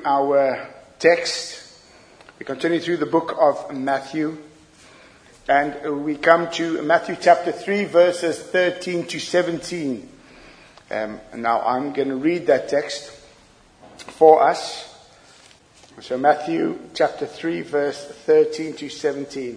our text. We continue through the book of Matthew. And we come to Matthew chapter 3, verses 13 to 17. Now I'm going to read that text for us. So Matthew chapter 3, verse 13 to 17.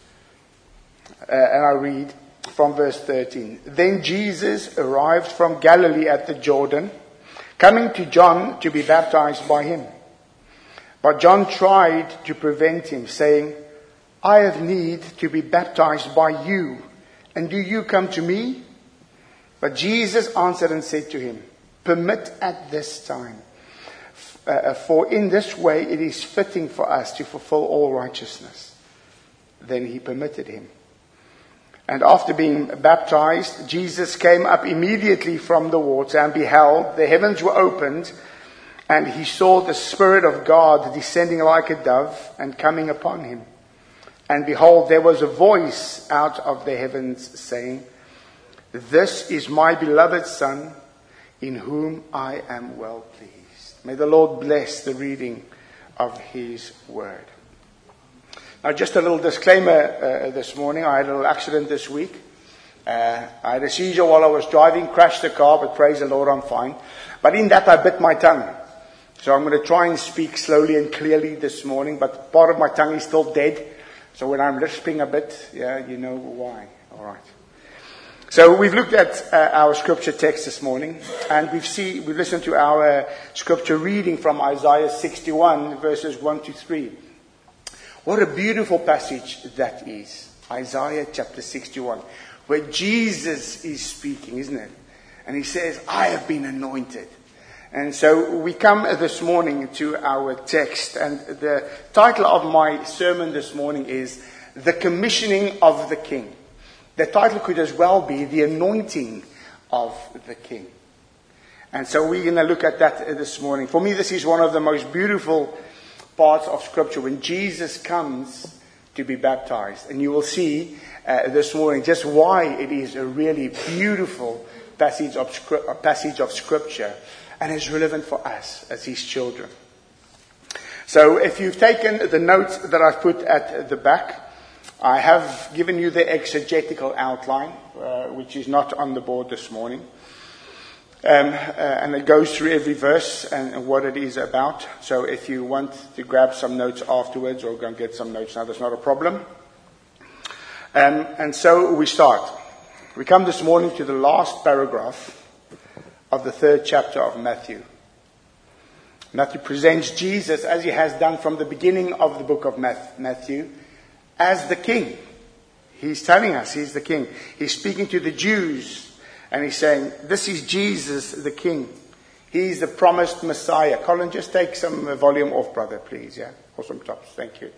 And I read from verse 13. Then Jesus arrived from Galilee at the Jordan, coming to John to be baptized by him. But John tried to prevent him, saying, I have need to be baptized by you, and do you come to me? But Jesus answered and said to him, Permit at this time, for in this way it is fitting for us to fulfill all righteousness. Then he permitted him. And after being baptized, Jesus came up immediately from the water, and beheld, the heavens were opened, and he saw the Spirit of God descending like a dove and coming upon him. And behold, there was a voice out of the heavens saying, This is my beloved Son, in whom I am well pleased. May the Lord bless the reading of his word. Now, just a little disclaimer this morning. I had a little accident this week. I had a seizure while I was driving, crashed the car, but praise the Lord, I'm fine. But in that, I bit my tongue. So I'm going to try and speak slowly and clearly this morning, but part of my tongue is still dead. So when I'm lisping a bit, you know why. All right. So we've looked at our scripture text this morning, and we've listened to our scripture reading from Isaiah 61, verses 1 to 3. What a beautiful passage that is. Isaiah chapter 61, where Jesus is speaking, isn't it? And he says, I have been anointed. And so we come this morning to our text, and the title of my sermon this morning is The Commissioning of the King. The title could as well be The Anointing of the King. And so we're going to look at that this morning. For me, this is one of the most beautiful parts of Scripture, when Jesus comes to be baptized. And you will see this morning just why it is a really beautiful passage of Scripture, and is relevant for us as his children. So if you've taken the notes that I've put at the back, I have given you the exegetical outline, which is not on the board this morning. And it goes through every verse and what it is about. So if you want to grab some notes afterwards or go and get some notes now, that's not a problem. And so we start. We come this morning to the last paragraph of the 3rd chapter of Matthew. Matthew presents Jesus, as he has done from the beginning of the book of Matthew, as the King. He's telling us he's the King. He's speaking to the Jews, and he's saying, this is Jesus the King. He's the promised Messiah. Colin, just take some volume off, brother, please. Yeah, or some tops. Thank you.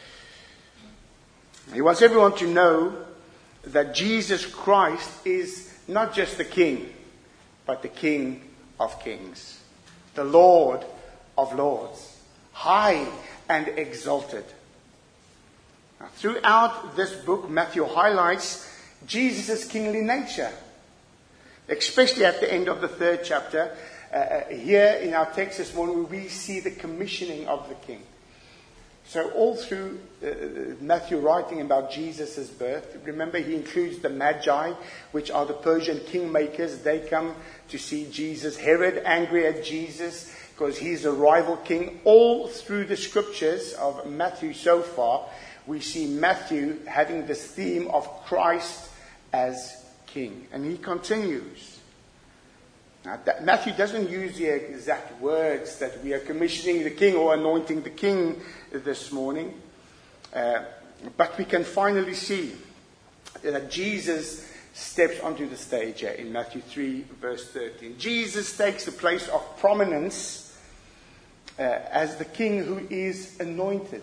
He wants everyone to know that Jesus Christ is not just the King, but the King of Kings, the Lord of Lords, high and exalted. Now, throughout this book, Matthew highlights Jesus' kingly nature, especially at the end of the 3rd chapter. Here in our text this morning, we see the commissioning of the King. So all through Matthew writing about Jesus' birth, remember he includes the Magi, which are the Persian kingmakers. They come to see Jesus. Herod angry at Jesus because he's a rival king. All through the scriptures of Matthew so far, we see Matthew having this theme of Christ as king. And he continues. Now, Matthew doesn't use the exact words that we are commissioning the king or anointing the king this morning. But we can finally see that Jesus steps onto the stage here in Matthew 3, verse 13. Jesus takes the place of prominence as the king who is anointed.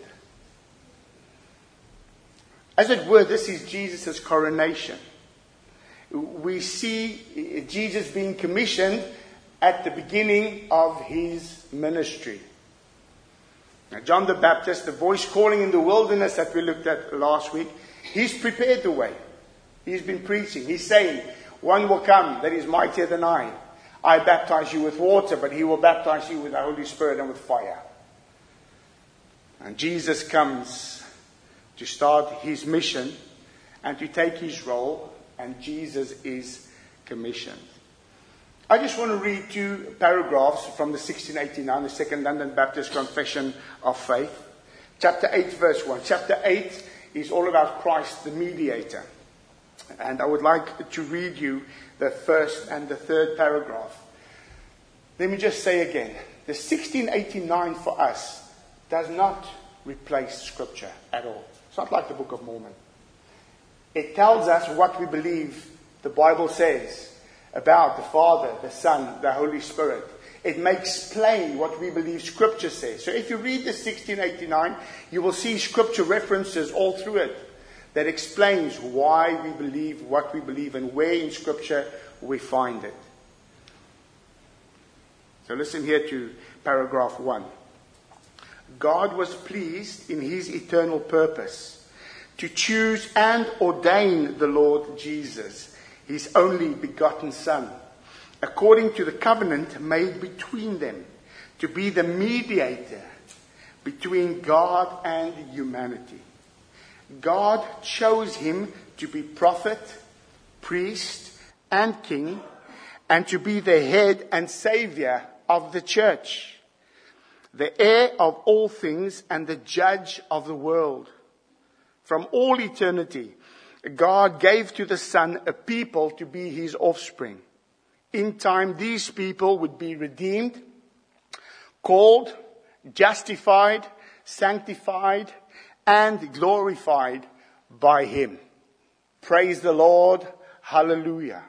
As it were, this is Jesus' coronation. We see Jesus being commissioned at the beginning of his ministry. Now, John the Baptist, the voice calling in the wilderness that we looked at last week, he's prepared the way. He's been preaching. He's saying, one will come that is mightier than I. I baptize you with water, but he will baptize you with the Holy Spirit and with fire. And Jesus comes to start his mission and to take his role, and Jesus is commissioned. I just want to read 2 paragraphs from the 1689, the Second London Baptist Confession of Faith. Chapter 8, verse 1. Chapter 8 is all about Christ, the mediator. And I would like to read you the first and the third paragraph. Let me just say again, the 1689 for us does not replace Scripture at all. It's not like the Book of Mormon. It tells us what we believe the Bible says about the Father, the Son, the Holy Spirit. It makes plain what we believe Scripture says. So if you read the 1689, you will see Scripture references all through it that explains why we believe what we believe and where in Scripture we find it. So listen here to paragraph 1. God was pleased in his eternal purpose to choose and ordain the Lord Jesus, his only begotten Son, according to the covenant made between them, to be the mediator between God and humanity. God chose him to be prophet, priest, and king, and to be the head and savior of the church, the heir of all things and the judge of the world. From all eternity, God gave to the Son a people to be his offspring. In time, these people would be redeemed, called, justified, sanctified, and glorified by him. Praise the Lord. Hallelujah.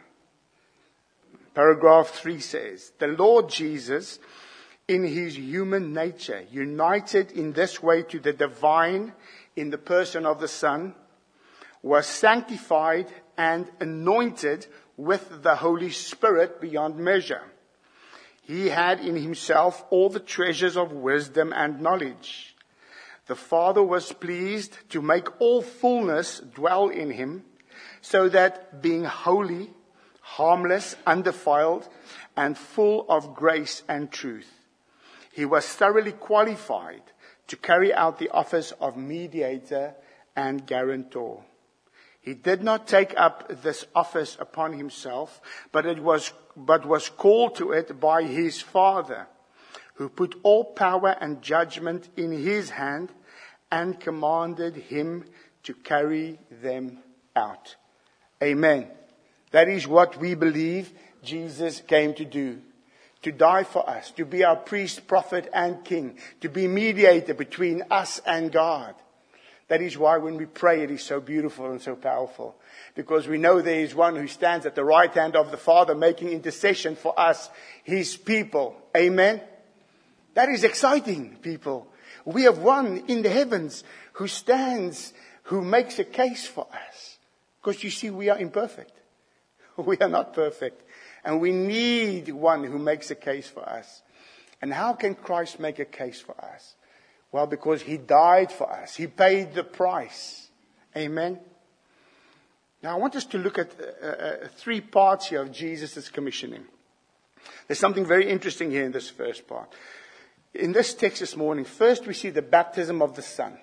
Paragraph 3 says, the Lord Jesus, in his human nature, united in this way to the divine in the person of the Son, was sanctified and anointed with the Holy Spirit beyond measure. He had in himself all the treasures of wisdom and knowledge. The Father was pleased to make all fullness dwell in him, so that being holy, harmless, undefiled, and full of grace and truth, he was thoroughly qualified to carry out the office of mediator and guarantor. He did not take up this office upon himself, but was called to it by his Father, who put all power and judgment in his hand and commanded him to carry them out. Amen. That is what we believe Jesus came to do. To die for us, to be our priest, prophet, and king, to be mediator between us and God. That is why when we pray, it is so beautiful and so powerful. Because we know there is one who stands at the right hand of the Father, making intercession for us, his people. Amen? That is exciting, people. We have one in the heavens who stands, who makes a case for us. Because you see, we are imperfect. We are not perfect. And we need one who makes a case for us. And how can Christ make a case for us? Well, because he died for us. He paid the price. Amen. Now, I want us to look at 3 parts here of Jesus' commissioning. There's something very interesting here in this first part. In this text this morning, first we see the baptism of the Son.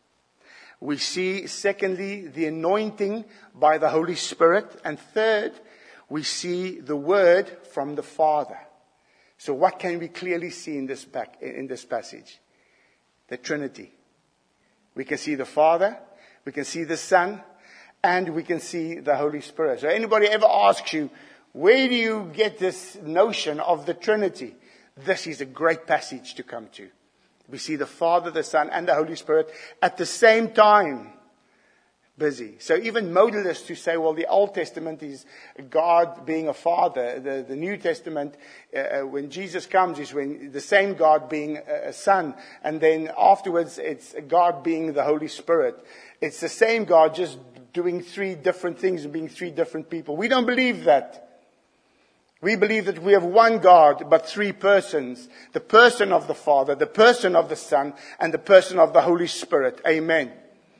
We see, secondly, the anointing by the Holy Spirit. And third, we see the word from the Father. So what can we clearly see in this passage? The Trinity. We can see the Father, we can see the Son, and we can see the Holy Spirit. So anybody ever asks you, where do you get this notion of the Trinity? This is a great passage to come to. We see the Father, the Son, and the Holy Spirit at the same time. Busy. So even modalists who say, well, the Old Testament is God being a father. The New Testament, when Jesus comes, is when the same God being a son. And then afterwards, it's God being the Holy Spirit. It's the same God, just doing 3 different things and being 3 different people. We don't believe that. We believe that we have one God, but 3 persons. The person of the Father, the person of the Son, and the person of the Holy Spirit. Amen.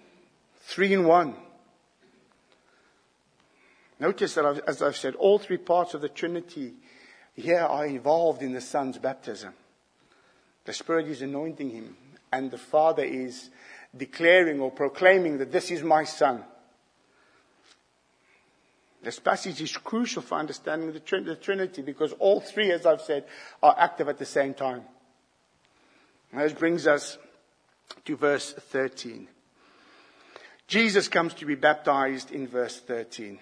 3 in 1. Notice that, as I've said, all 3 parts of the Trinity here are involved in the Son's baptism. The Spirit is anointing him, and the Father is declaring or proclaiming that this is my Son. This passage is crucial for understanding the Trinity, because all three, as I've said, are active at the same time. And this brings us to verse 13. Jesus comes to be baptized in verse 13.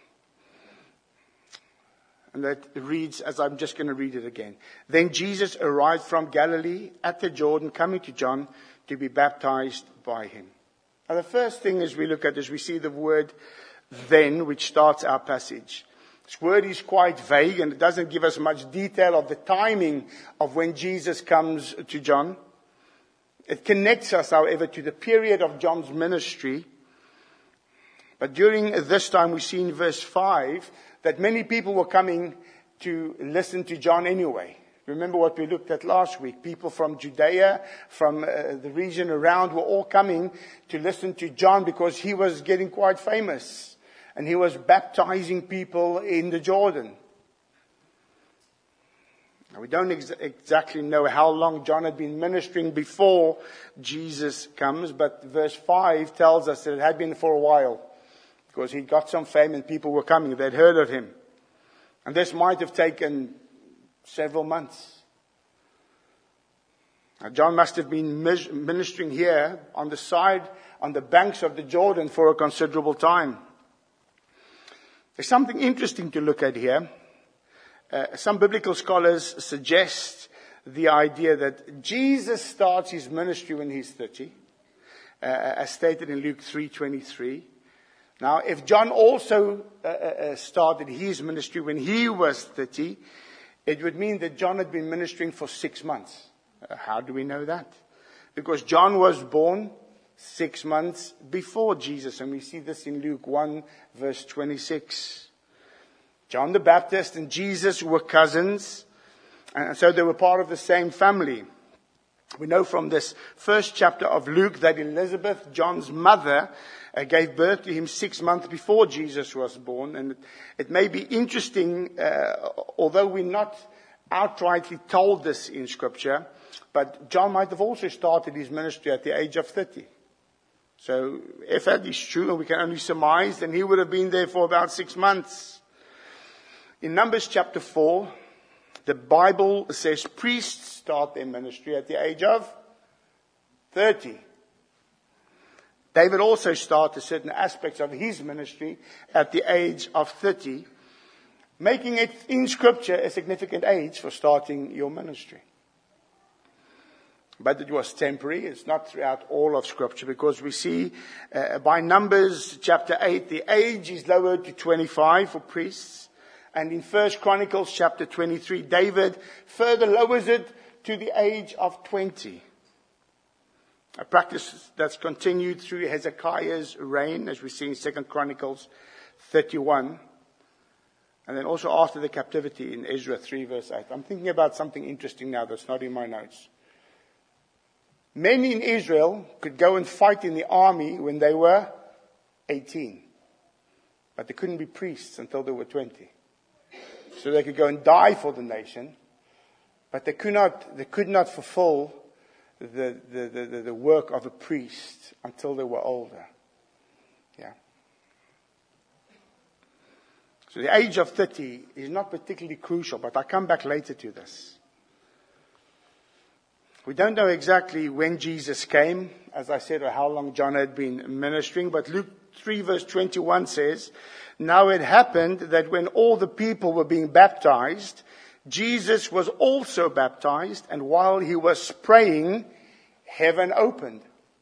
And that reads, as I'm just going to read it again. Then Jesus arrived from Galilee at the Jordan, coming to John to be baptized by him. Now the first thing as we look at this, we see the word then, which starts our passage. This word is quite vague, and it doesn't give us much detail of the timing of when Jesus comes to John. It connects us, however, to the period of John's ministry. But during this time, we see in verse 5 that many people were coming to listen to John anyway. Remember what we looked at last week. People from Judea, from the region around, were all coming to listen to John because he was getting quite famous. And he was baptizing people in the Jordan. Now, we don't exactly know how long John had been ministering before Jesus comes, but verse 5 tells us that it had been for a while. Because he'd got some fame and people were coming. They'd heard of him. And this might have taken several months. Now, John must have been ministering here on the banks of the Jordan for a considerable time. There's something interesting to look at here. Some biblical scholars suggest the idea that Jesus starts his ministry when he's 30, as stated in Luke 3:23. Now, if John also started his ministry when he was 30, it would mean that John had been ministering for 6 months. How do we know that? Because John was born 6 months before Jesus, and we see this in Luke 1, verse 26. John the Baptist and Jesus were cousins, and so they were part of the same family. We know from this first chapter of Luke that Elizabeth, John's mother, gave birth to him 6 months before Jesus was born. And it may be interesting, although we're not outrightly told this in Scripture, but John might have also started his ministry at the age of 30. So if that is true, and we can only surmise, then he would have been there for about 6 months. In Numbers chapter 4, the Bible says priests start their ministry at the age of 30. David also started certain aspects of his ministry at the age of 30, making it in Scripture a significant age for starting your ministry. But it was temporary. It's not throughout all of Scripture, because we see by Numbers chapter 8, the age is lowered to 25 for priests. And in 1 Chronicles chapter 23, David further lowers it to the age of 20. A practice that's continued through Hezekiah's reign, as we see in 2 Chronicles 31. And then also after the captivity in Ezra 3 verse 8. I'm thinking about something interesting now that's not in my notes. Men in Israel could go and fight in the army when they were 18. But they couldn't be priests until they were 20. So they could go and die for the nation, but they could not fulfill the work of a priest until they were older. Yeah. So the age of 30 is not particularly crucial, but I'll come back later to this. We don't know exactly when Jesus came, as I said, or how long John had been ministering, but Luke 3 verse 21 says, "Now it happened that when all the people were being baptized, Jesus was also baptized, and while he was praying, heaven opened."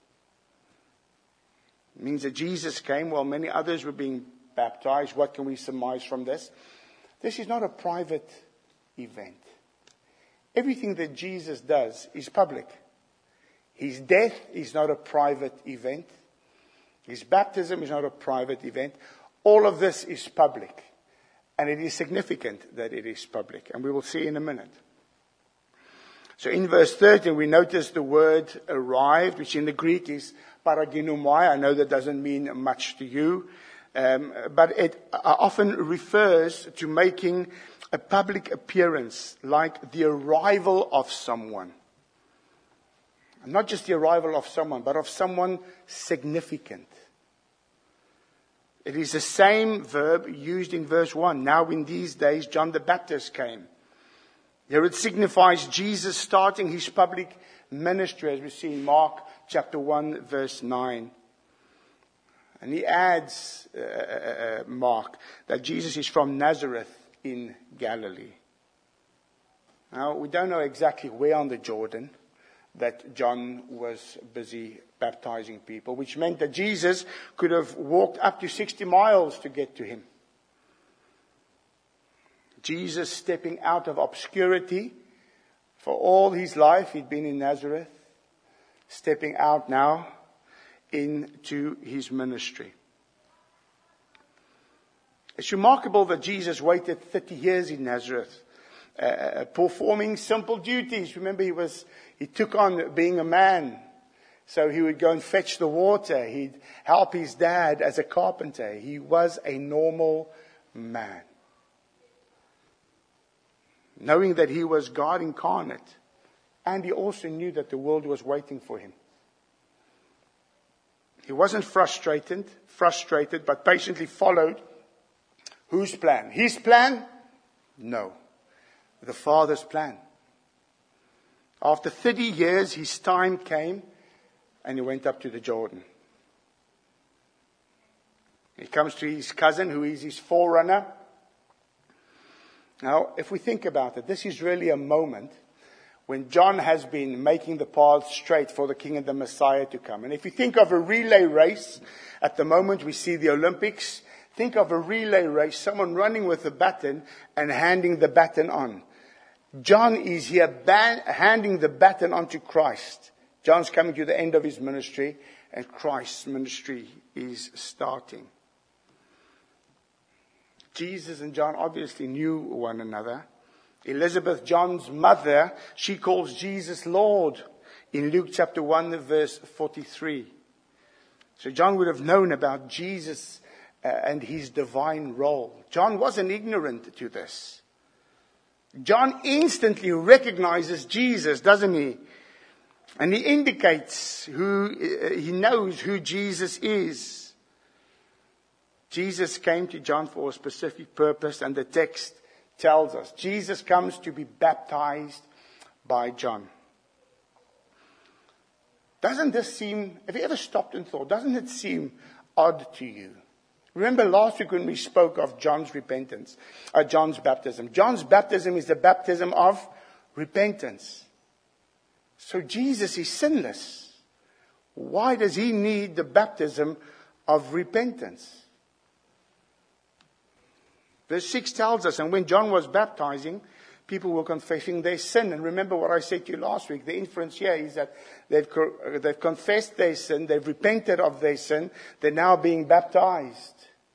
It means that Jesus came while many others were being baptized. What can we surmise from this? This is not a private event. Everything that Jesus does is public. His death is not a private event. His baptism is not a private event. All of this is public. And it is significant that it is public. And we will see in a minute. So in verse 13, we notice the word arrived, which in the Greek is paraginomai. I know that doesn't mean much to you. But it often refers to making a public appearance, like the arrival of someone. And not just the arrival of someone, but of someone significant. It is the same verb used in verse 1. Now in these days, John the Baptist came. Here it signifies Jesus starting his public ministry, as we see in Mark chapter 1, verse 9. And he adds, Mark, that Jesus is from Nazareth in Galilee. Now, we don't know exactly where on the Jordan that John was busy baptizing people, which meant that Jesus could have walked up to 60 miles to get to him. Jesus stepping out of obscurity. For all his life, he'd been in Nazareth, stepping out now into his ministry. It's remarkable that Jesus waited 30 years in Nazareth, performing simple duties. Remember, he took on being a man. So he would go and fetch the water. He'd help his dad as a carpenter. He was a normal man. Knowing that he was God incarnate. And he also knew that the world was waiting for him. He wasn't frustrated, but patiently followed whose plan? His plan? No. The Father's plan. After 30 years, his time came and he went up to the Jordan. He comes to his cousin, who is his forerunner. Now, if we think about it, this is really a moment when John has been making the path straight for the King and the Messiah to come. And if you think of a relay race, at the moment we see the Olympics, think of a relay race, someone running with a baton and handing the baton on. John is here handing the baton on to Christ. John's coming to the end of his ministry, and Christ's ministry is starting. Jesus and John obviously knew one another. Elizabeth, John's mother, she calls Jesus Lord in Luke chapter 1, verse 43. So John would have known about Jesus and his divine role. John wasn't ignorant to this. John instantly recognizes Jesus, doesn't he? And he indicates he knows who Jesus is. Jesus came to John for a specific purpose, and the text tells us Jesus comes to be baptized by John. Doesn't this seem, have you ever stopped and thought, doesn't it seem odd to you? Remember last week when we spoke of John's baptism. John's baptism is the baptism of repentance. So Jesus is sinless. Why does he need the baptism of repentance? Verse 6 tells us, and when John was baptizing, people were confessing their sin. And remember what I said to you last week. The inference here is that they've confessed their sin, they've repented of their sin, they're now being baptized.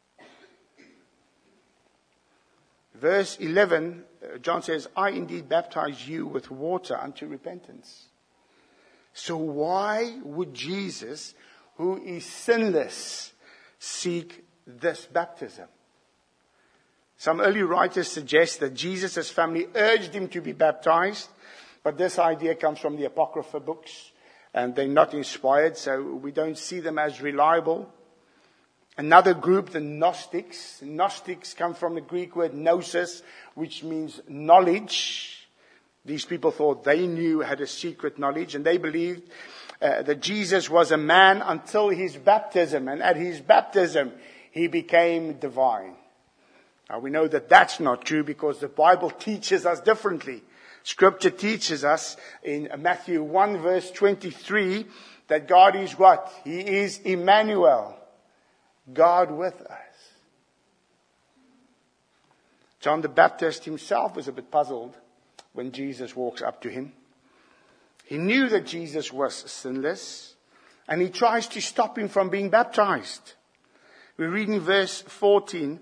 Verse 11, John says, I indeed baptize you with water unto repentance. So why would Jesus, who is sinless, seek this baptism? Some early writers suggest that Jesus' family urged him to be baptized, but this idea comes from the Apocrypha books, and they're not inspired, so we don't see them as reliable. Another group, the Gnostics. Gnostics come from the Greek word gnosis, which means knowledge. These people thought they had a secret knowledge, and they believed that Jesus was a man until his baptism, and at his baptism he became divine. Now we know that that's not true because the Bible teaches us differently. Scripture teaches us in Matthew 1 verse 23 that God is what? He is Emmanuel, God with us. John the Baptist himself was a bit puzzled when Jesus walks up to him. He knew that Jesus was sinless, and he tries to stop him from being baptized. We read in verse 14,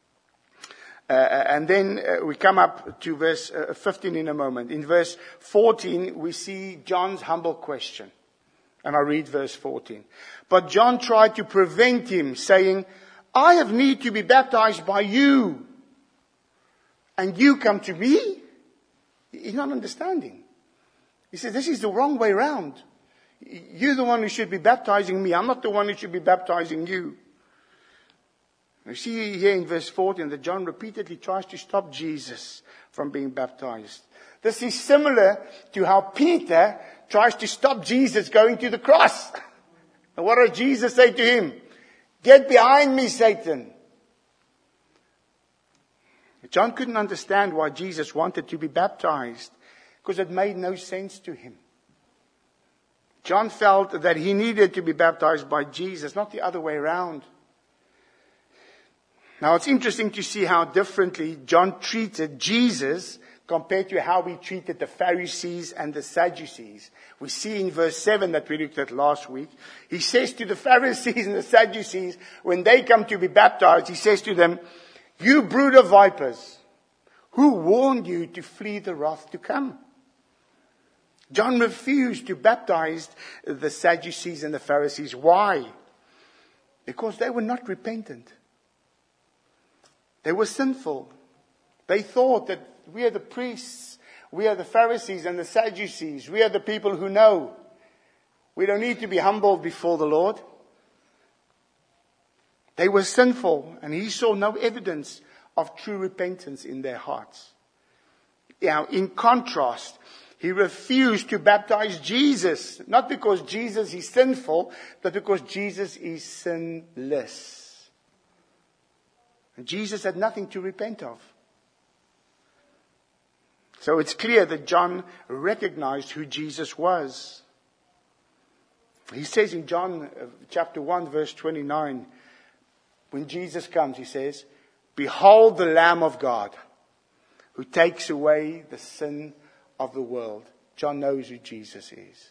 and then we come up to verse 15 in a moment. In verse 14, we see John's humble question. And I read verse 14. But John tried to prevent him, saying, I have need to be baptized by you, and you come to me? He's not understanding. He says, this is the wrong way round. You're the one who should be baptizing me. I'm not the one who should be baptizing you. You see here in verse 14 that John repeatedly tries to stop Jesus from being baptized. This is similar to how Peter tries to stop Jesus going to the cross. And what does Jesus say to him? Get behind me, Satan. John couldn't understand why Jesus wanted to be baptized because it made no sense to him. John felt that he needed to be baptized by Jesus, not the other way around. Now it's interesting to see how differently John treated Jesus compared to how he treated the Pharisees and the Sadducees. We see in verse 7 that we looked at last week, he says to the Pharisees and the Sadducees, when they come to be baptized, he says to them, you brood of vipers, who warned you to flee the wrath to come? John refused to baptize the Sadducees and the Pharisees. Why? Because they were not repentant. They were sinful. They thought that we are the priests, we are the Pharisees and the Sadducees, we are the people who know. We don't need to be humbled before the Lord. They were sinful, and he saw no evidence of true repentance in their hearts. Now, in contrast, he refused to baptize Jesus, not because Jesus is sinful, but because Jesus is sinless. And Jesus had nothing to repent of. So it's clear that John recognized who Jesus was. He says in John chapter 1, verse 29, when Jesus comes, he says, behold the Lamb of God who takes away the sin of the world. John knows who Jesus is.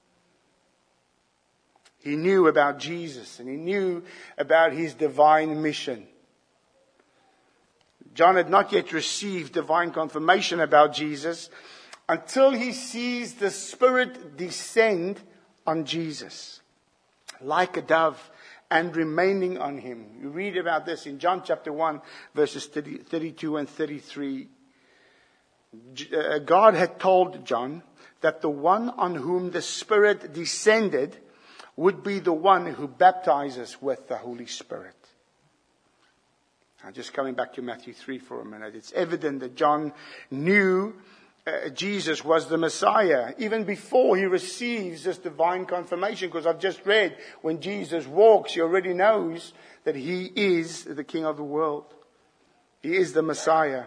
He knew about Jesus and he knew about his divine mission. John had not yet received divine confirmation about Jesus until he sees the Spirit descend on Jesus like a dove and remaining on him. You read about this in John chapter 1, verses 32 and 33. God had told John that the one on whom the Spirit descended would be the one who baptizes with the Holy Spirit. Now, just coming back to Matthew 3 for a minute. It's evident that John knew Jesus was the Messiah even before he receives this divine confirmation, because I've just read when Jesus walks, he already knows that he is the King of the world. He is the Messiah.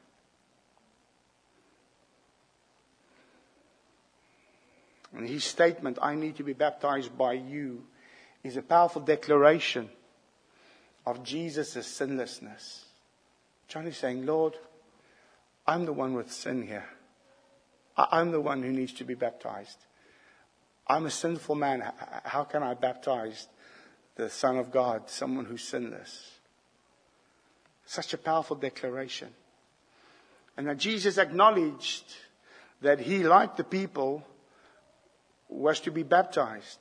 And his statement, I need to be baptized by you, is a powerful declaration of Jesus' sinlessness. John is saying, Lord, I'm the one with sin here. I'm the one who needs to be baptized. I'm a sinful man. How can I baptize the Son of God, someone who's sinless? Such a powerful declaration. And that Jesus acknowledged that he, like the people, was to be baptized.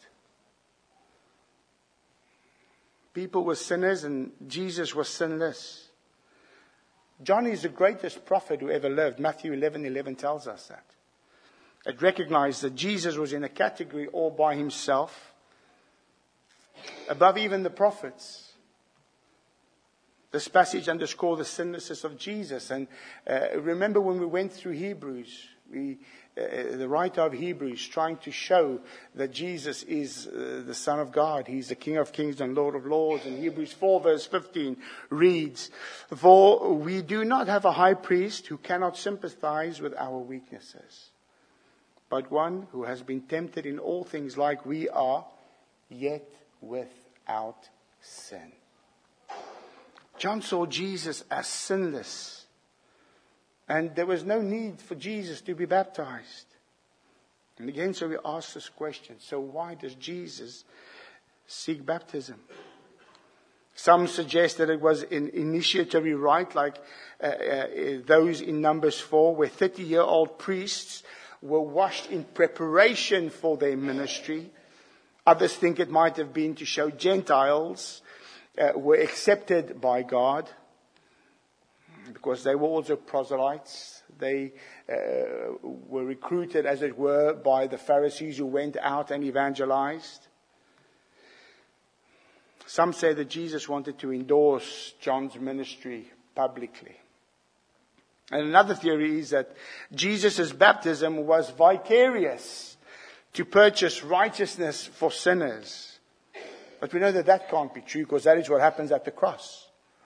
People were sinners and Jesus was sinless. John is the greatest prophet who ever lived. Matthew 11:11 tells us that. It recognized that Jesus was in a category all by himself, above even the prophets. This passage underscores the sinlessness of Jesus. And remember when we went through Hebrews, the writer of Hebrews trying to show that Jesus is the Son of God. He's the King of Kings and Lord of Lords. And Hebrews 4 verse 15 reads, for we do not have a high priest who cannot sympathize with our weaknesses, but one who has been tempted in all things like we are, yet without sin. John saw Jesus as sinless. And there was no need for Jesus to be baptized. And again, so we ask this question. So why does Jesus seek baptism? Some suggest that it was an initiatory rite like those in Numbers 4, where 30-year-old priests were washed in preparation for their ministry. Others think it might have been to show Gentiles were accepted by God. because they were also proselytes. They were recruited, as it were, by the Pharisees who went out and evangelized. Some say that Jesus wanted to endorse John's ministry publicly. And another theory is that Jesus' baptism was vicarious to purchase righteousness for sinners. But we know that that can't be true, because that is what happens at the cross.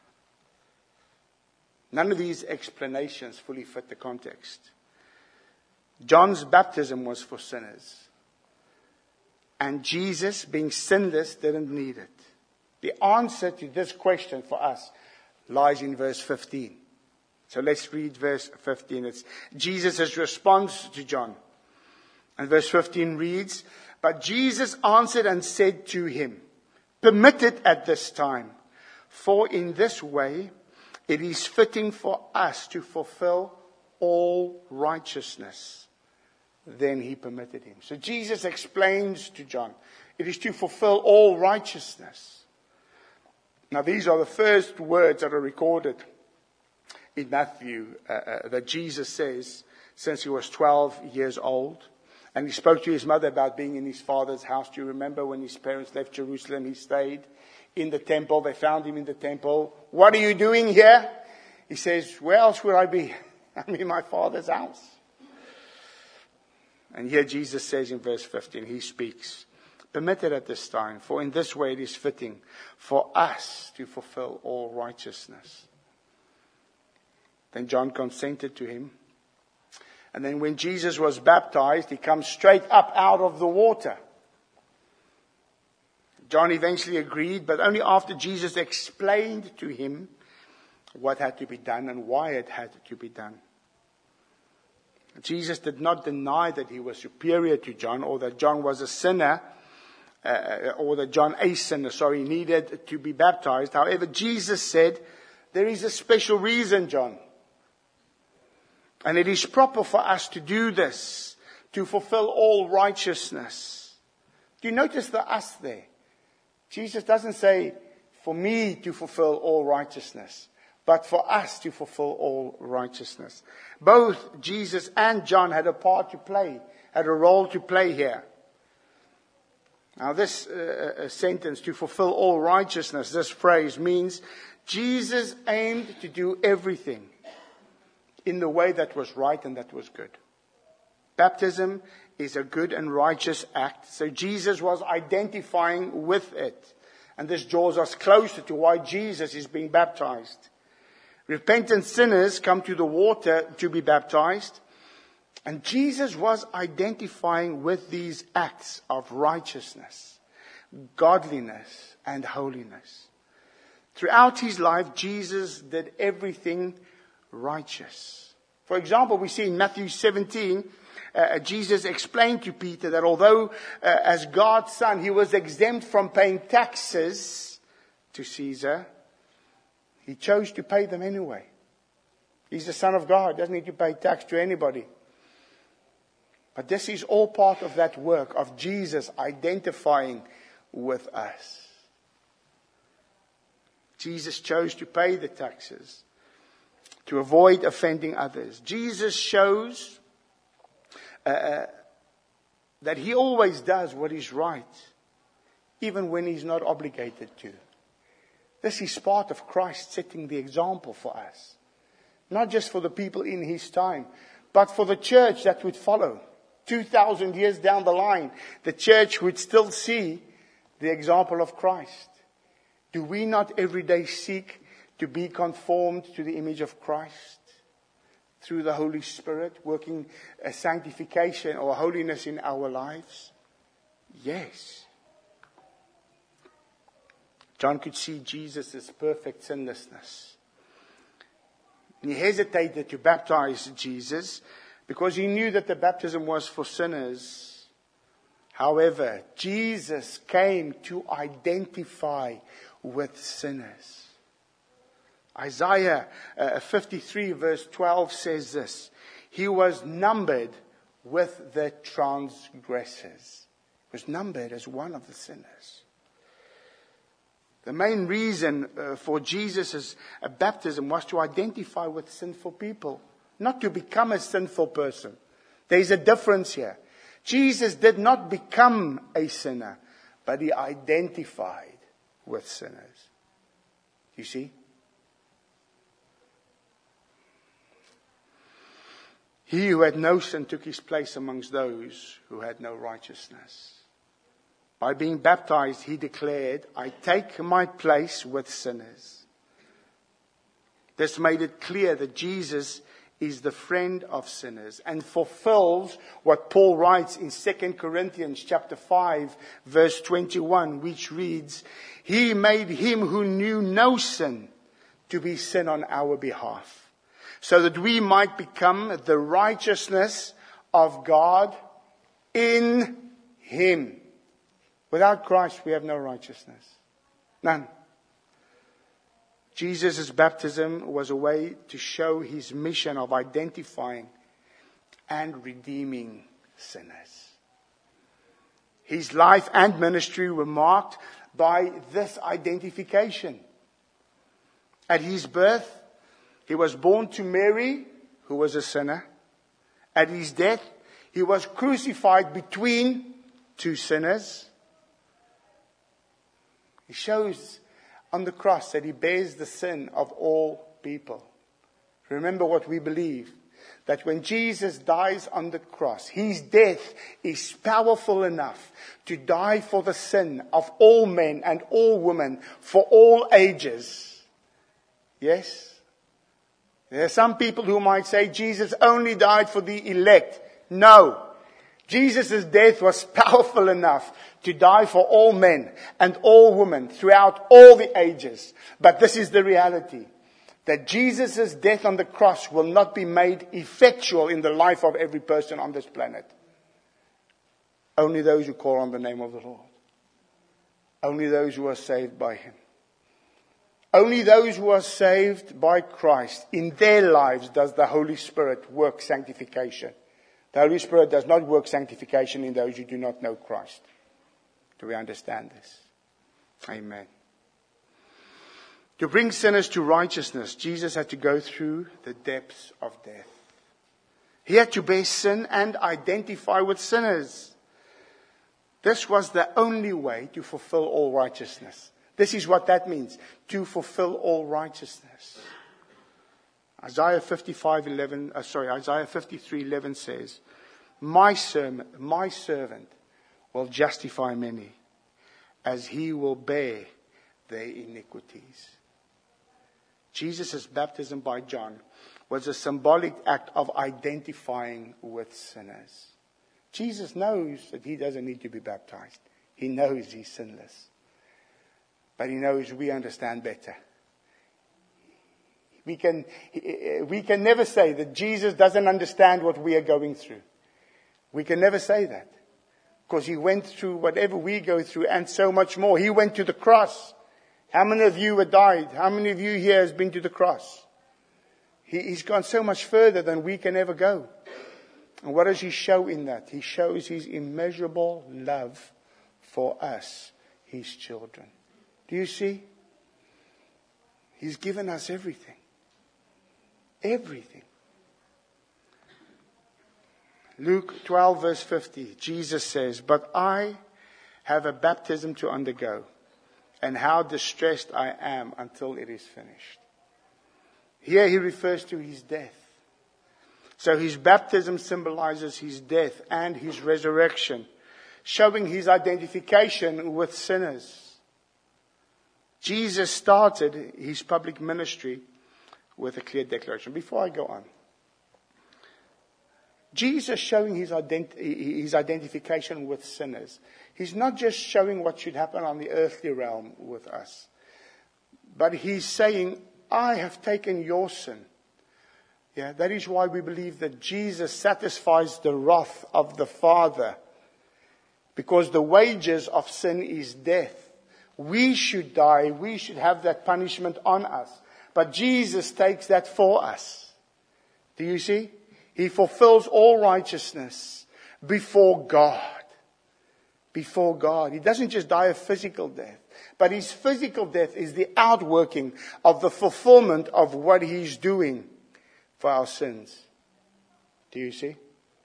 None of these explanations fully fit the context. John's baptism was for sinners. And Jesus, being sinless, didn't need it. The answer to this question for us lies in verse 15. So let's read verse 15. It's Jesus' response to John. And verse 15 reads, "But Jesus answered and said to him, 'Permit it at this time, for in this way it is fitting for us to fulfill all righteousness.' Then he permitted him." So Jesus explains to John, it is to fulfill all righteousness. Now these are the first words that are recorded in Matthew that Jesus says since he was 12 years old. And he spoke to his mother about being in his father's house. Do you remember when his parents left Jerusalem, he stayed in the temple. They found him in the temple. "What are you doing here?" He says, "Where else would I be? I'm in my father's house." And here Jesus says in verse 15, he speaks, "Permit it at this time, for in this way it is fitting for us to fulfill all righteousness." Then John consented to him. And then when Jesus was baptized, he comes straight up out of the water. John eventually agreed, but only after Jesus explained to him what had to be done and why it had to be done. Jesus did not deny that he was superior to John, or that John was a sinner, or that John, a sinner, needed to be baptized. However, Jesus said, "There is a special reason, John. And it is proper for us to do this, to fulfill all righteousness." Do you notice the us there? Jesus doesn't say, "For me to fulfill all righteousness," but for us to fulfill all righteousness. Both Jesus and John had a part to play, had a role to play here. Now this sentence, "to fulfill all righteousness," this phrase means Jesus aimed to do everything in the way that was right and that was good. Baptism is a good and righteous act, so Jesus was identifying with it. And this draws us closer to why Jesus is being baptized. Repentant sinners come to the water to be baptized, and Jesus was identifying with these acts of righteousness, godliness, and holiness. Throughout his life, Jesus did everything righteous. For example, we see in Matthew 17, Jesus explained to Peter that although as God's son he was exempt from paying taxes to Caesar, he chose to pay them anyway. He's the Son of God, doesn't need to pay tax to anybody. But this is all part of that work of Jesus identifying with us. Jesus chose to pay the taxes to avoid offending others. Jesus shows that he always does what is right, even when he's not obligated to. This is part of Christ setting the example for us. Not just for the people in his time, but for the church that would follow. 2,000 years down the line, the church would still see the example of Christ. Do we not every day seek to be conformed to the image of Christ through the Holy Spirit, working a sanctification or holiness in our lives? Yes. John could see Jesus' perfect sinlessness. And he hesitated to baptize Jesus because he knew that the baptism was for sinners. However, Jesus came to identify with sinners. Isaiah 53 verse 12 says this: "He was numbered with the transgressors." He was numbered as one of the sinners. The main reason for Jesus' baptism was to identify with sinful people, not to become a sinful person. There's a difference here. Jesus did not become a sinner, but he identified with sinners. You see? He who had no sin took his place amongst those who had no righteousness. By being baptized, he declared, I take my place with sinners. This made it clear that Jesus is the friend of sinners and fulfills what Paul writes in 2 Corinthians chapter 5, verse 21, which reads, He made him who knew no sin to be sin on our behalf, so that we might become the righteousness of God in him. Without Christ, we have no righteousness. None. Jesus' baptism was a way to show his mission of identifying and redeeming sinners. His life and ministry were marked by this identification. At his birth, he was born to Mary, who was a sinner. At his death, he was crucified between two sinners. He shows on the cross that he bears the sin of all people. Remember what we believe, that when Jesus dies on the cross, his death is powerful enough to die for the sin of all men and all women for all ages. Yes? There are some people who might say Jesus only died for the elect. No. Jesus' death was powerful enough to die for all men and all women throughout all the ages. But this is the reality, that Jesus' death on the cross will not be made effectual in the life of every person on this planet. Only those who call on the name of the Lord. Only those who are saved by him. Only those who are saved by Christ, in their lives does the Holy Spirit work sanctification. The Holy Spirit does not work sanctification in those who do not know Christ. Do we understand this? Amen. To bring sinners to righteousness, Jesus had to go through the depths of death. He had to bear sin and identify with sinners. This was the only way to fulfill all righteousness. This is what that means, to fulfill all righteousness. Isaiah 53:11 says, My servant will justify many, as he will bear their iniquities. Jesus' baptism by John was a symbolic act of identifying with sinners. Jesus knows that he doesn't need to be baptized. He knows he's sinless. But he knows we understand better. We can never say that Jesus doesn't understand what we are going through. We can never say that. Because he went through whatever we go through and so much more. He went to the cross. How many of you have died? How many of you here has been to the cross? He's gone so much further than we can ever go. And what does he show in that? He shows his immeasurable love for us, his children. Do you see? He's given us everything. Everything. Luke 12 verse 50, Jesus says, But I have a baptism to undergo, and how distressed I am until it is finished. Here he refers to his death. So his baptism symbolizes his death and his resurrection, showing his identification with sinners. Jesus started his public ministry with a clear declaration. Before I go on, Jesus showing his identification with sinners. He's not just showing what should happen on the earthly realm with us, but he's saying, I have taken your sin. Yeah, that is why we believe that Jesus satisfies the wrath of the Father, because the wages of sin is death. We should die. We should have that punishment on us. But Jesus takes that for us. Do you see? He fulfills all righteousness before God. Before God. He doesn't just die a physical death, But his physical death is the outworking of the fulfillment of what he's doing for our sins. Do you see?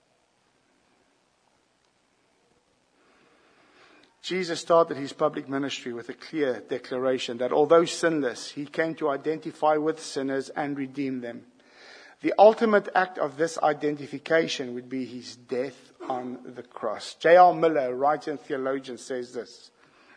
Jesus started his public ministry with a clear declaration that although sinless, he came to identify with sinners and redeem them. The ultimate act of this identification would be his death on the cross. J.R. Miller, a writer and theologian, says this.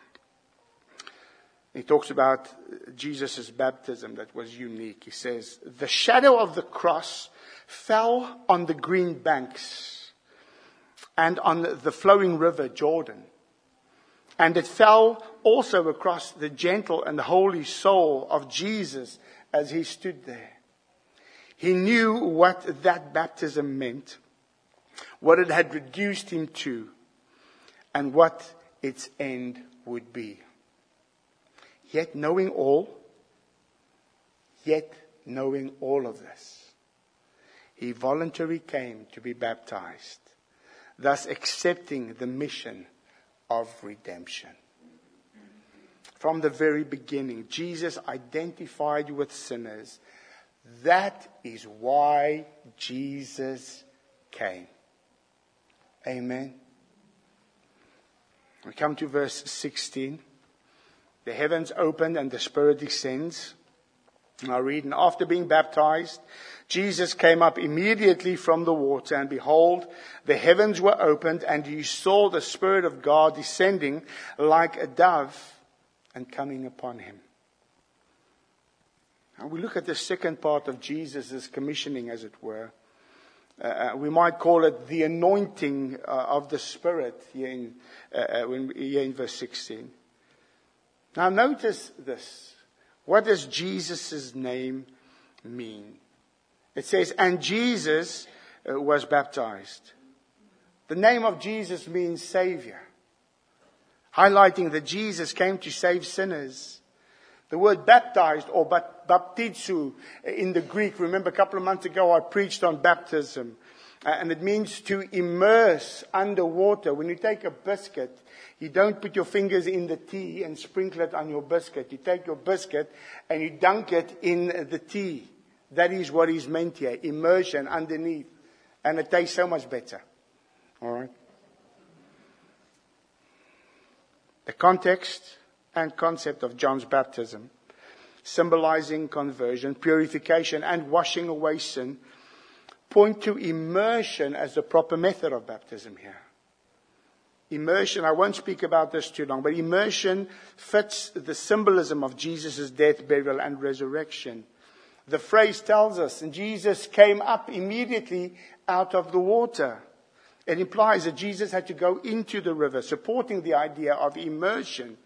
He talks about Jesus' baptism that was unique. He says, the shadow of the cross fell on the green banks and on the flowing river Jordan. And it fell also across the gentle and holy soul of Jesus as he stood there. He knew what that baptism meant, what it had reduced him to, and what its end would be. Yet knowing all of this, he voluntarily came to be baptized, thus accepting the mission of redemption. From the very beginning, Jesus identified with sinners. That is why Jesus came. Amen. We come to verse 16. The heavens opened and the Spirit descends. And I read, and after being baptized, Jesus came up immediately from the water, and behold, the heavens were opened, and he saw the Spirit of God descending like a dove and coming upon him. Now we look at the second part of Jesus' commissioning, as it were. We might call it the anointing of the Spirit here in verse 16. Now notice this. What does Jesus' name mean? It says, and Jesus was baptized. The name of Jesus means Savior, highlighting that Jesus came to save sinners. The word baptized or baptizo in the Greek, remember a couple of months ago I preached on baptism. And it means to immerse underwater. When you take a biscuit, you don't put your fingers in the tea and sprinkle it on your biscuit. You take your biscuit and you dunk it in the tea. That is what is meant here. Immersion underneath. And it tastes so much better. All right. The context and concept of John's baptism, symbolizing conversion, purification, and washing away sin, point to immersion as the proper method of baptism here. Immersion, I won't speak about this too long, but immersion fits the symbolism of Jesus' death, burial, and resurrection. The phrase tells us, and Jesus came up immediately out of the water. It implies that Jesus had to go into the river, supporting the idea of immersion.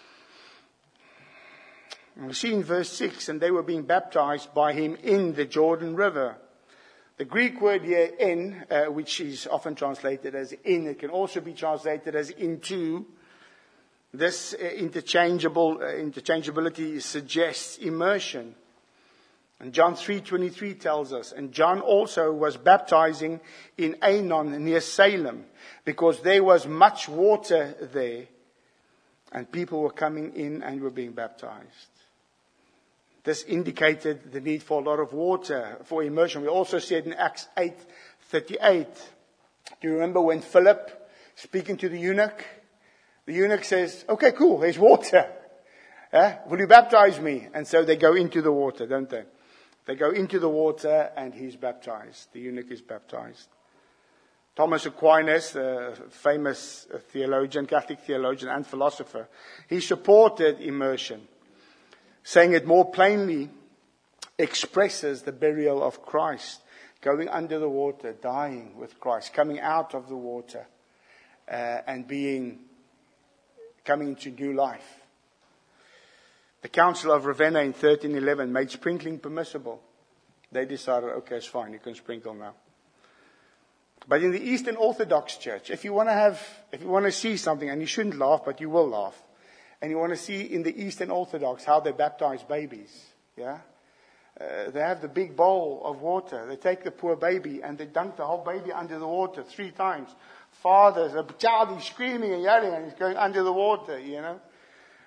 And we see in verse 6, and they were being baptized by him in the Jordan River. The Greek word here, in, which is often translated as in, it can also be translated as into. This interchangeability suggests immersion. And John 3:23 tells us, and John also was baptizing in Aenon near Salem, because there was much water there, and people were coming in and were being baptized. This indicated the need for a lot of water for immersion. We also see it in Acts 8:38. Do you remember when Philip, speaking to the eunuch says, okay, cool, there's water. Will you baptize me? And so they go into the water, don't they? They go into the water and he's baptized. The eunuch is baptized. Thomas Aquinas, a famous theologian, Catholic theologian and philosopher, he supported immersion. Saying it more plainly, expresses the burial of Christ, going under the water, dying with Christ, coming out of the water, and coming into new life. The Council of Ravenna in 1311 made sprinkling permissible. They decided, okay, it's fine, you can sprinkle now. But in the Eastern Orthodox Church, if you want to see something, and you shouldn't laugh, but you will laugh, and you want to see in the Eastern Orthodox how they baptize babies, yeah? They have the big bowl of water. They take the poor baby and they dunk the whole baby under the water 3 times. The child is screaming and yelling and he's going under the water, you know.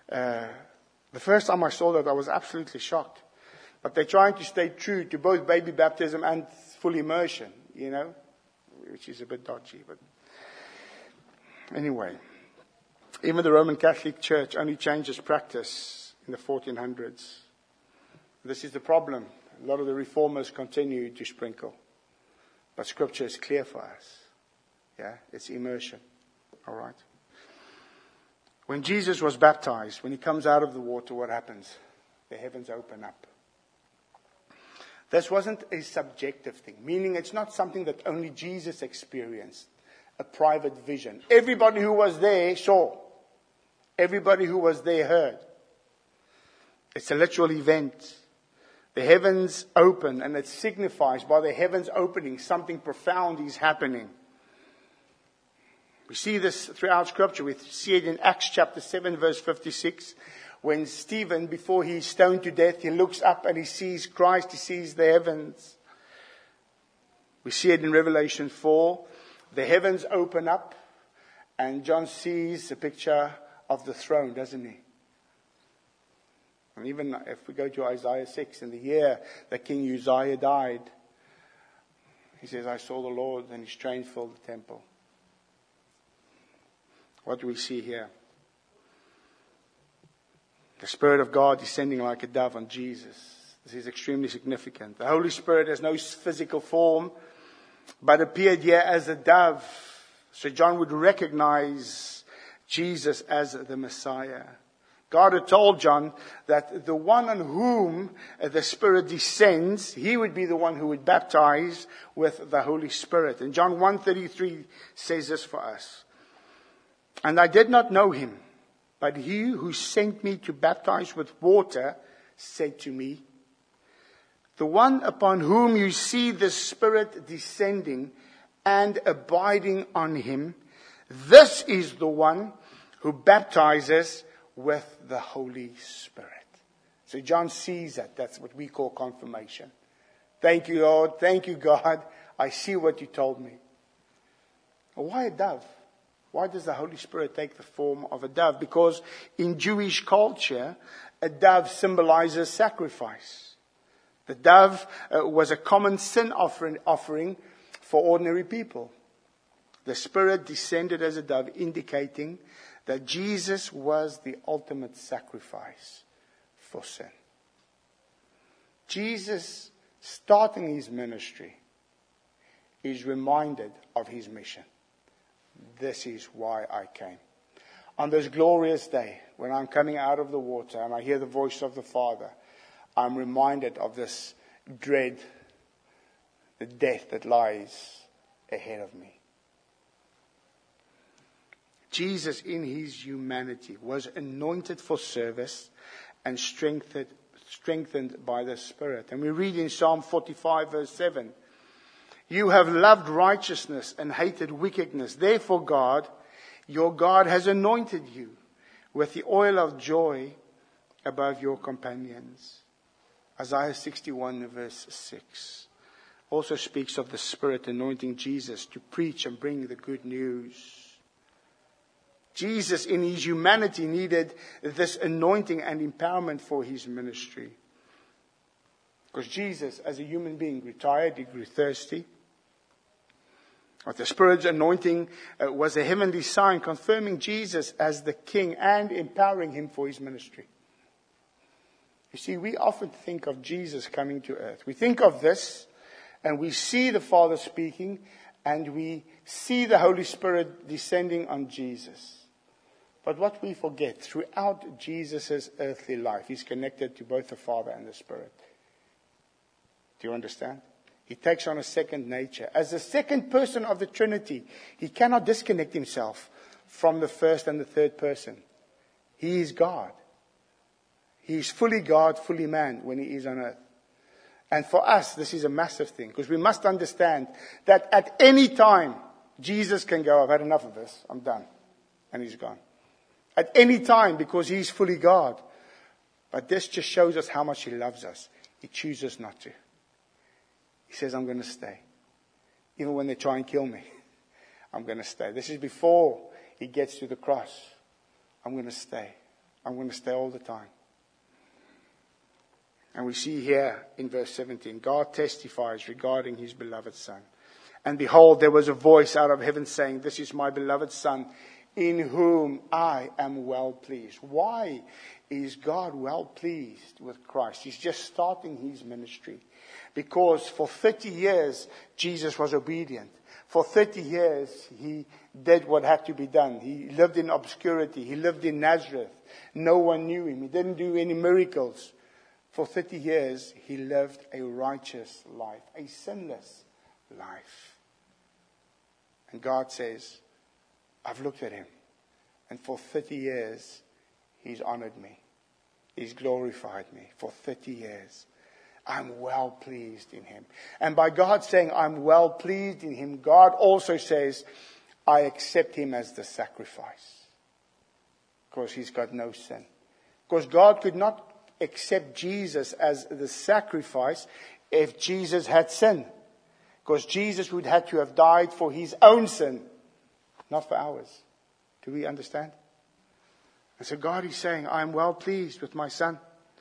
The first time I saw that, I was absolutely shocked. But they're trying to stay true to both baby baptism and full immersion, which is a bit dodgy. But anyway, even the Roman Catholic Church only changes practice in the 1400s. This is the problem. A lot of the reformers continue to sprinkle. But Scripture is clear for us. Yeah, it's immersion. All right. When Jesus was baptized, when he comes out of the water, what happens? The heavens open up. This wasn't a subjective thing, meaning it's not something that only Jesus experienced, a private vision. Everybody who was there saw. Everybody who was there heard. It's a literal event. The heavens open, and it signifies by the heavens opening something profound is happening. We see this throughout Scripture. We see it in Acts chapter 7, verse 56. When Stephen, before he's stoned to death, he looks up and he sees Christ, he sees the heavens. We see it in Revelation 4. The heavens open up, and John sees a picture of the throne, doesn't he? And even if we go to Isaiah 6, in the year that King Uzziah died, he says, I saw the Lord, and his train filled the temple. What do we see here? The Spirit of God descending like a dove on Jesus. This is extremely significant. The Holy Spirit has no physical form, but appeared here as a dove. So John would recognize Jesus as the Messiah. God had told John that the one on whom the Spirit descends, he would be the one who would baptize with the Holy Spirit. And John 1:33 says this for us. And I did not know him, but he who sent me to baptize with water said to me, the one upon whom you see the Spirit descending and abiding on him, this is the one who baptizes with the Holy Spirit. So John sees that. That's what we call confirmation. Thank you, Lord. Thank you, God. I see what you told me. Why a dove? Why does the Holy Spirit take the form of a dove? Because in Jewish culture, a dove symbolizes sacrifice. The dove was a common sin offering for ordinary people. The Spirit descended as a dove, indicating that Jesus was the ultimate sacrifice for sin. Jesus, starting his ministry, is reminded of his mission. This is why I came. On this glorious day, when I'm coming out of the water and I hear the voice of the Father, I'm reminded of this dread, the death that lies ahead of me. Jesus, in his humanity, was anointed for service and strengthened by the Spirit. And we read in Psalm 45, verse 7, you have loved righteousness and hated wickedness. Therefore, God, your God, has anointed you with the oil of joy above your companions. Isaiah 61, verse 6, also speaks of the Spirit anointing Jesus to preach and bring the good news. Jesus, in his humanity, needed this anointing and empowerment for his ministry. Because Jesus, as a human being, grew tired, he grew thirsty. But the Spirit's anointing was a heavenly sign confirming Jesus as the King and empowering him for his ministry. You see, we often think of Jesus coming to earth. We think of this, and we see the Father speaking, and we see the Holy Spirit descending on Jesus. But what we forget, throughout Jesus' earthly life, he's connected to both the Father and the Spirit. Do you understand? He takes on a second nature. As the second person of the Trinity, he cannot disconnect himself from the first and the third person. He is God. He is fully God, fully man when he is on earth. And for us, this is a massive thing, because we must understand that at any time, Jesus can go, I've had enough of this, I'm done. And he's gone. At any time, because he's fully God. But this just shows us how much he loves us. He chooses not to. He says, I'm going to stay. Even when they try and kill me, I'm going to stay. This is before he gets to the cross. I'm going to stay. I'm going to stay all the time. And we see here in verse 17, God testifies regarding his beloved Son. And behold, there was a voice out of heaven saying, this is my beloved Son, in whom I am well pleased. Why is God well pleased with Christ? He's just starting his ministry. Because for 30 years, Jesus was obedient. For 30 years, he did what had to be done. He lived in obscurity. He lived in Nazareth. No one knew him. He didn't do any miracles. For 30 years, he lived a righteous life, a sinless life. And God says, I've looked at him. And for 30 years, he's honored me. He's glorified me. For 30 years, I'm well pleased in him. And by God saying, I'm well pleased in him, God also says, I accept him as the sacrifice. Because he's got no sin. Because God could not accept Jesus as the sacrifice if Jesus had sin. Because Jesus would have to have died for his own sin, not for ours. Do we understand? And so God is saying, I'm well pleased with my Son.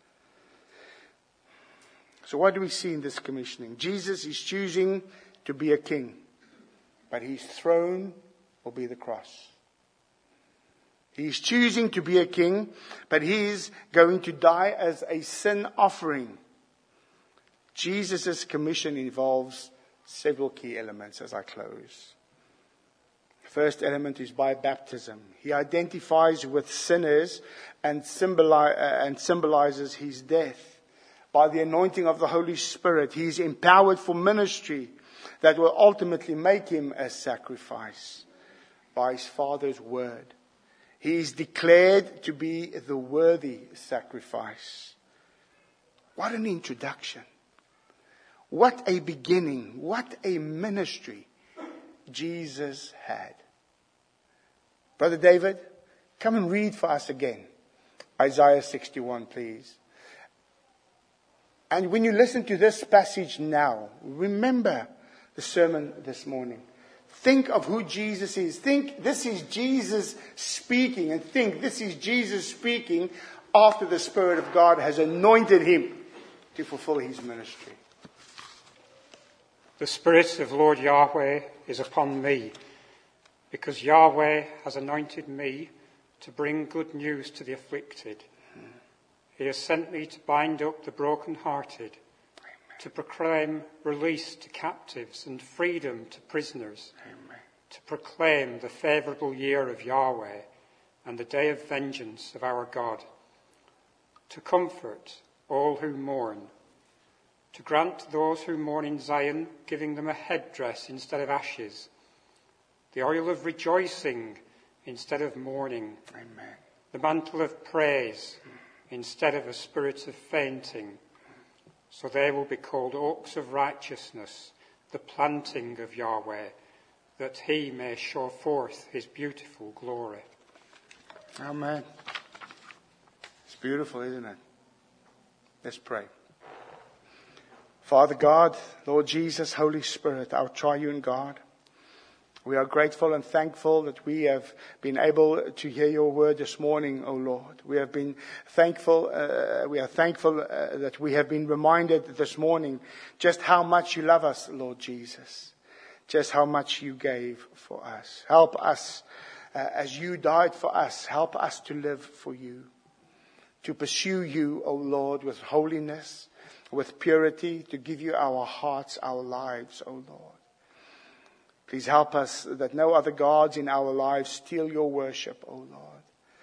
So what do we see in this commissioning? Jesus is choosing to be a king, but his throne will be the cross. He's choosing to be a king, but he's going to die as a sin offering. Jesus' commission involves several key elements as I close. The first element is by baptism. He identifies with sinners and symbolizes his death. By the anointing of the Holy Spirit, he is empowered for ministry that will ultimately make him a sacrifice by his Father's word. He is declared to be the worthy sacrifice. What an introduction. What a beginning. What a ministry Jesus had. Brother David, come and read for us again. Isaiah 61, please. And when you listen to this passage now, remember the sermon this morning. Think of who Jesus is. Think this is Jesus speaking, and think this is Jesus speaking after the Spirit of God has anointed him to fulfill his ministry. The Spirit of Lord Yahweh is upon me, because Yahweh has anointed me to bring good news to the afflicted. He has sent me to bind up the brokenhearted, to proclaim release to captives and freedom to prisoners, to proclaim the favourable year of Yahweh and the day of vengeance of our God, to comfort all who mourn, to grant those who mourn in Zion, giving them a headdress instead of ashes, the oil of rejoicing instead of mourning, the mantle of praise instead of a spirit of fainting. So they will be called oaks of righteousness, the planting of Yahweh, that he may show forth his beautiful glory. Amen. It's beautiful, isn't it? Let's pray. Father God, Lord Jesus, Holy Spirit, our triune God, we are grateful and thankful that we have been able to hear your word this morning, O Lord. We have been thankful, that we have been reminded this morning just how much you love us, Lord Jesus. Just how much you gave for us. Help us, as you died for us, help us to live for you. To pursue you, O Lord, with holiness, with purity, to give you our hearts, our lives, O Lord. Please help us that no other gods in our lives steal your worship, O Lord.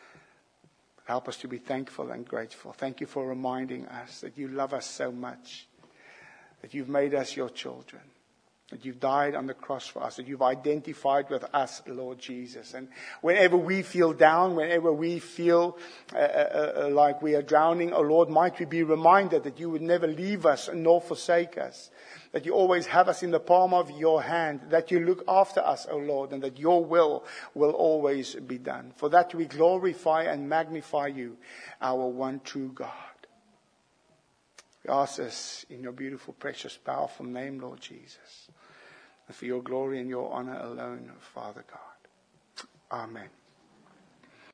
Help us to be thankful and grateful. Thank you for reminding us that you love us so much, that you've made us your children, that you've died on the cross for us, that you've identified with us, Lord Jesus. And whenever we feel down, whenever we feel like we are drowning, oh Lord, might we be reminded that you would never leave us nor forsake us, that you always have us in the palm of your hand, that you look after us, O Lord, and that your will always be done. For that we glorify and magnify you, our one true God. We ask this in your beautiful, precious, powerful name, Lord Jesus. And for your glory and your honor alone, Father God. Amen.